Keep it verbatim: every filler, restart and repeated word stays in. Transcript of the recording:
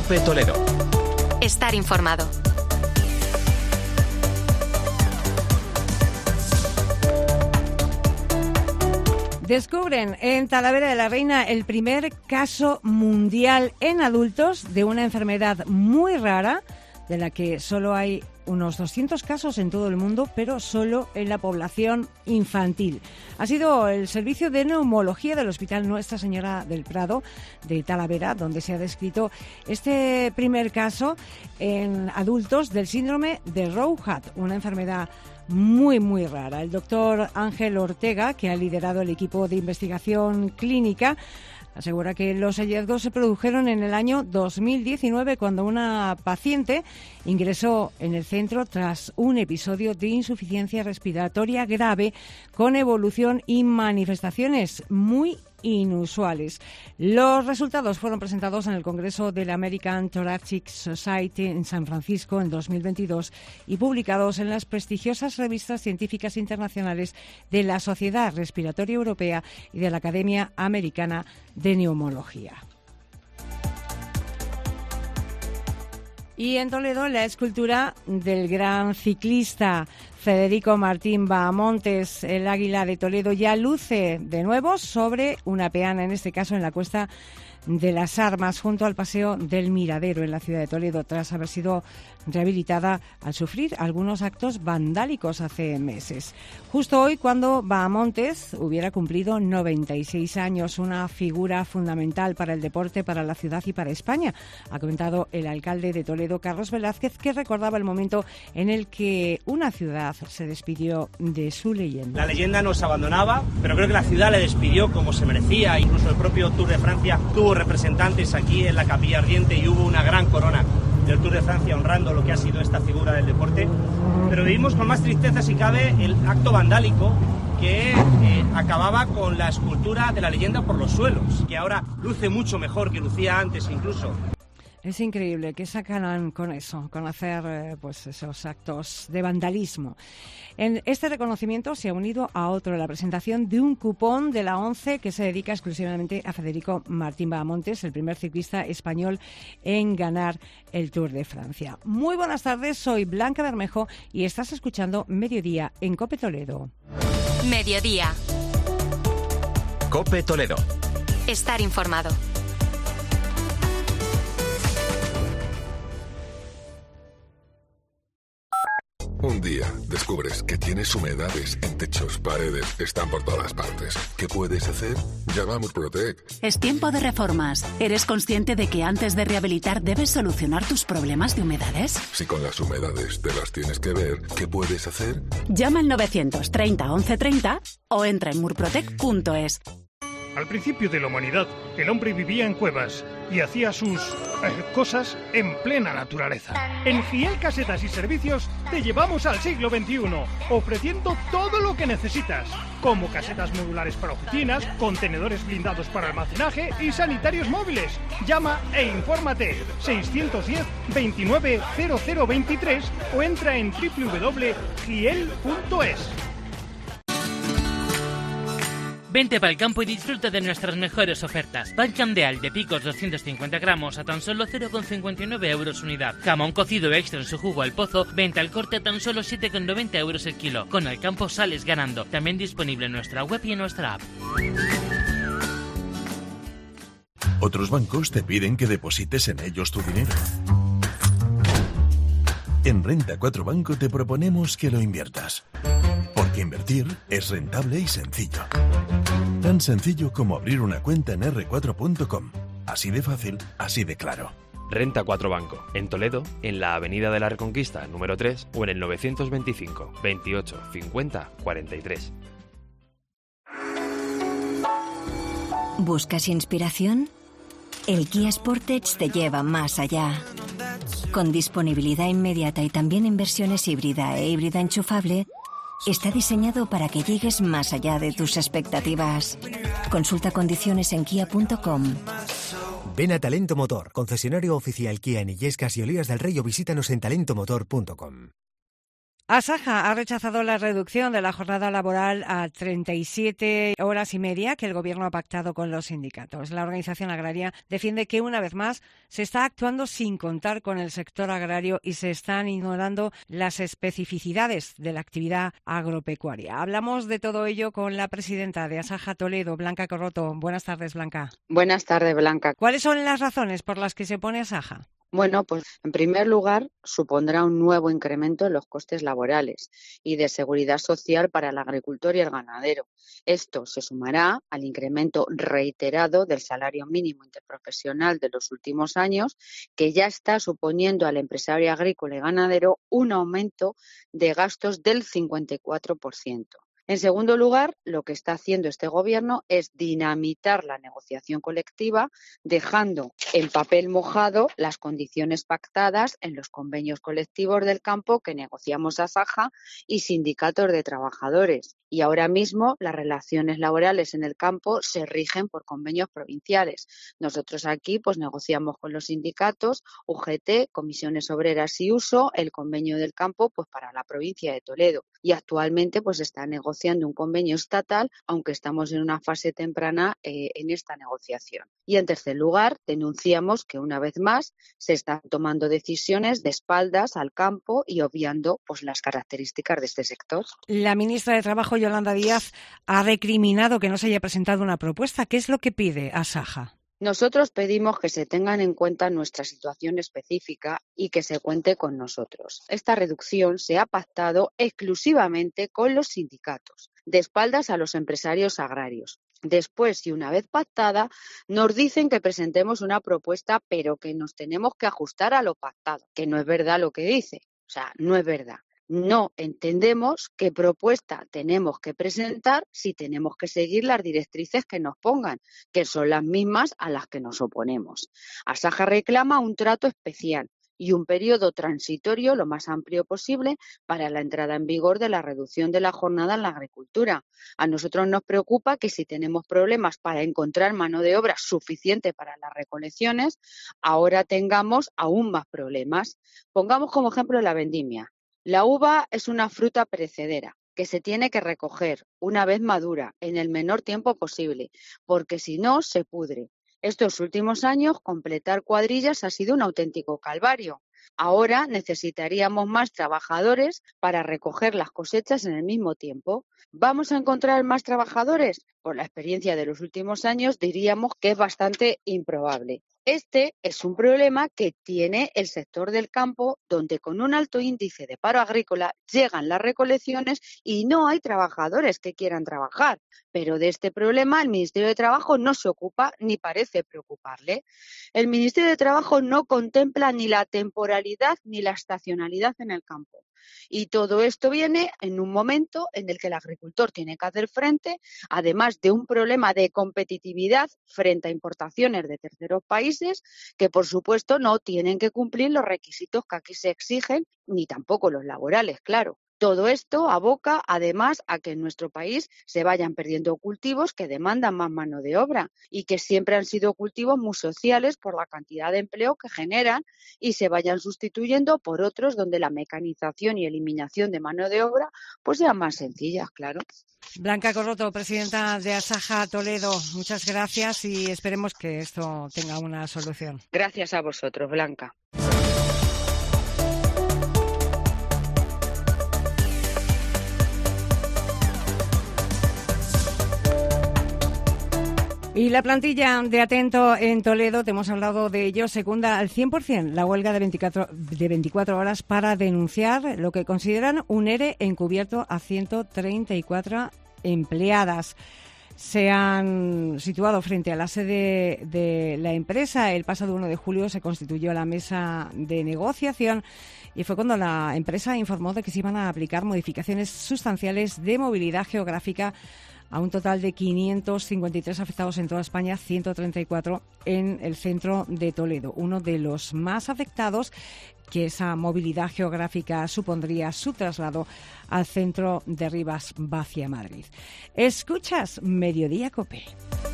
COPE Toledo. Estar informado. Descubren en Talavera de la Reina el primer caso mundial en adultos de una enfermedad muy rara, de la que solo hay unos doscientos casos en todo el mundo, pero solo en la población infantil. Ha sido el servicio de neumología del Hospital Nuestra Señora del Prado de Talavera, donde se ha descrito este primer caso en adultos del síndrome de Rowhat, una enfermedad muy, muy rara. El doctor Ángel Ortega, que ha liderado el equipo de investigación clínica, asegura que los hallazgos se produjeron en el año dos mil diecinueve, cuando una paciente ingresó en el centro tras un episodio de insuficiencia respiratoria grave con evolución y manifestaciones muy inusuales. Los resultados fueron presentados en el Congreso de la American Thoracic Society en San Francisco en dos mil veintidós y publicados en las prestigiosas revistas científicas internacionales de la Sociedad Respiratoria Europea y de la Academia Americana de Neumología. Y en Toledo, la escultura del gran ciclista Federico Martín Bahamontes, el Águila de Toledo, ya luce de nuevo sobre una peana, en este caso en la Cuesta de las Armas, junto al Paseo del Miradero en la ciudad de Toledo, tras haber sido rehabilitada al sufrir algunos actos vandálicos hace meses. Justo hoy, cuando Bahamontes hubiera cumplido noventa y seis años, una figura fundamental para el deporte, para la ciudad y para España, ha comentado el alcalde de Toledo, Carlos Velázquez, que recordaba el momento en el que una ciudad se despidió de su leyenda. La leyenda nos abandonaba, pero creo que la ciudad le despidió como se merecía. Incluso el propio Tour de Francia tuvo representantes aquí en la Capilla Ardiente y hubo una gran corona del Tour de Francia honrando lo que ha sido esta figura del deporte. Pero vivimos con más tristeza, si cabe, el acto vandálico que eh, acababa con la escultura de la leyenda por los suelos, que ahora luce mucho mejor que lucía antes incluso. Es increíble que sacan con eso, con hacer eh, pues esos actos de vandalismo. En este reconocimiento se ha unido a otro, la presentación de un cupón de la ONCE que se dedica exclusivamente a Federico Martín Bahamontes, el primer ciclista español en ganar el Tour de Francia. Muy buenas tardes, soy Blanca Bermejo y estás escuchando Mediodía en COPE Toledo. Mediodía. COPE Toledo. Estar informado. Un día descubres que tienes humedades en techos, paredes, están por todas partes. ¿Qué puedes hacer? Llama a Murprotec. Es tiempo de reformas. ¿Eres consciente de que antes de rehabilitar debes solucionar tus problemas de humedades? Si con las humedades te las tienes que ver, ¿qué puedes hacer? Llama al novecientos treinta once treinta o entra en murprotec punto es. Al principio de la humanidad, el hombre vivía en cuevas y hacía sus eh, cosas en plena naturaleza. En Giel Casetas y Servicios te llevamos al siglo veintiuno, ofreciendo todo lo que necesitas, como casetas modulares para oficinas, contenedores blindados para almacenaje y sanitarios móviles. Llama e infórmate seiscientos diez veintinueve cero cero veintitrés o entra en doble u doble u doble u punto giel punto es. Vente para el campo y disfruta de nuestras mejores ofertas. Pan Candeal de picos doscientos cincuenta gramos a tan solo cero coma cincuenta y nueve euros unidad. Jamón cocido extra en su jugo al pozo, venta al corte a tan solo siete coma noventa euros el kilo. Con el campo sales ganando. También disponible en nuestra web y en nuestra app. Otros bancos te piden que deposites en ellos tu dinero. En Renta cuatro Banco te proponemos que lo inviertas. Porque invertir es rentable y sencillo. Tan sencillo como abrir una cuenta en erre cuatro punto com. Así de fácil, así de claro. Renta cuatro Banco, en Toledo, en la Avenida de la Reconquista, número tres, o en el novecientos veinticinco, veintiocho, cincuenta, cuarenta y tres. ¿Buscas inspiración? El Kia Sportage te lleva más allá. Con disponibilidad inmediata y también en versiones híbrida e híbrida enchufable, está diseñado para que llegues más allá de tus expectativas. Consulta condiciones en kia punto com. Ven a Talento Motor, concesionario oficial Kia en Illescas y Olivas del Rey, o visítanos en talento motor punto com. Asaja ha rechazado la reducción de la jornada laboral a treinta y siete horas y media que el Gobierno ha pactado con los sindicatos. La organización agraria defiende que, una vez más, se está actuando sin contar con el sector agrario y se están ignorando las especificidades de la actividad agropecuaria. Hablamos de todo ello con la presidenta de Asaja Toledo, Blanca Corroto. Buenas tardes, Blanca. Buenas tardes, Blanca. ¿Cuáles son las razones por las que se opone Asaja? Bueno, pues en primer lugar supondrá un nuevo incremento en los costes laborales y de seguridad social para el agricultor y el ganadero. Esto se sumará al incremento reiterado del salario mínimo interprofesional de los últimos años, que ya está suponiendo al empresario agrícola y ganadero un aumento de gastos del cincuenta y cuatro por ciento. En segundo lugar, lo que está haciendo este Gobierno es dinamitar la negociación colectiva, dejando en papel mojado las condiciones pactadas en los convenios colectivos del campo que negociamos Asaja y sindicatos de trabajadores. Y ahora mismo las relaciones laborales en el campo se rigen por convenios provinciales. Nosotros aquí pues negociamos con los sindicatos, U G T, Comisiones Obreras y Uso, el convenio del campo pues para la provincia de Toledo. Y actualmente pues está negociando un convenio estatal, aunque estamos en una fase temprana eh, en esta negociación. Y en tercer lugar, denunciamos que una vez más se están tomando decisiones de espaldas al campo y obviando pues las características de este sector. La ministra de Trabajo, Yolanda Díaz, ha recriminado que no se haya presentado una propuesta. ¿Qué es lo que pide Asaja? Nosotros pedimos que se tengan en cuenta nuestra situación específica y que se cuente con nosotros. Esta reducción se ha pactado exclusivamente con los sindicatos, de espaldas a los empresarios agrarios. Después, y una vez pactada, nos dicen que presentemos una propuesta, pero que nos tenemos que ajustar a lo pactado, que no es verdad lo que dice. O sea, no es verdad. No entendemos qué propuesta tenemos que presentar si tenemos que seguir las directrices que nos pongan, que son las mismas a las que nos oponemos. Asaja reclama un trato especial y un periodo transitorio lo más amplio posible para la entrada en vigor de la reducción de la jornada en la agricultura. A nosotros nos preocupa que si tenemos problemas para encontrar mano de obra suficiente para las recolecciones, ahora tengamos aún más problemas. Pongamos como ejemplo la vendimia. La uva es una fruta perecedera que se tiene que recoger una vez madura en el menor tiempo posible, porque si no se pudre. Estos últimos años completar cuadrillas ha sido un auténtico calvario. Ahora necesitaríamos más trabajadores para recoger las cosechas en el mismo tiempo. ¿Vamos a encontrar más trabajadores? Por la experiencia de los últimos años diríamos que es bastante improbable. Este es un problema que tiene el sector del campo, donde con un alto índice de paro agrícola llegan las recolecciones y no hay trabajadores que quieran trabajar. Pero de este problema el Ministerio de Trabajo no se ocupa ni parece preocuparle. El Ministerio de Trabajo no contempla ni la temporalidad ni la estacionalidad en el campo. Y todo esto viene en un momento en el que el agricultor tiene que hacer frente, además de un problema de competitividad frente a importaciones de terceros países, que por supuesto no tienen que cumplir los requisitos que aquí se exigen, ni tampoco los laborales, claro. Todo esto aboca, además, a que en nuestro país se vayan perdiendo cultivos que demandan más mano de obra y que siempre han sido cultivos muy sociales por la cantidad de empleo que generan y se vayan sustituyendo por otros donde la mecanización y eliminación de mano de obra pues sean más sencillas, claro. Blanca Corroto, presidenta de Asaja Toledo, muchas gracias y esperemos que esto tenga una solución. Gracias a vosotros, Blanca. Y la plantilla de Atento en Toledo, te hemos hablado de ello, secunda al cien por ciento la huelga de veinticuatro, de veinticuatro horas para denunciar lo que consideran un ERE encubierto a ciento treinta y cuatro empleadas. Se han situado frente a la sede de la empresa. El pasado uno de julio se constituyó la mesa de negociación y fue cuando la empresa informó de que se iban a aplicar modificaciones sustanciales de movilidad geográfica a un total de quinientos cincuenta y tres afectados en toda España, ciento treinta y cuatro en el centro de Toledo. Uno de los más afectados, que esa movilidad geográfica supondría su traslado al centro de Rivas, hacia Madrid. Escuchas Mediodía COPE.